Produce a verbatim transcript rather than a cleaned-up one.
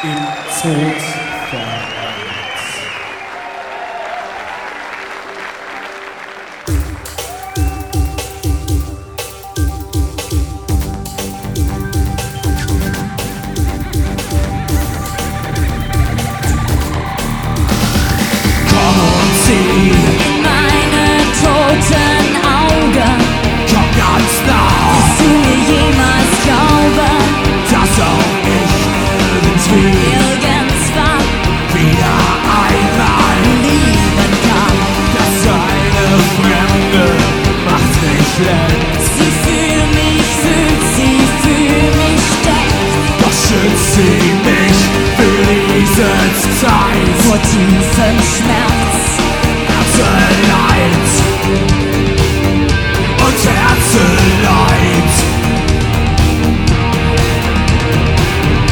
im Tod vereint. Komm und sieh in meine toten Augen. Komm ganz nah, Wirst du mir jemals glauben, dass auch ich irgendwie irgendwann wieder einmal lieben kann? Das eine Fremde macht mich längst. Sie fühlt mich, fühlt sie, fühlt mich, denkt Doch schützt sie mich für diese Zeit vor tiefem Schmerz. Herzeleid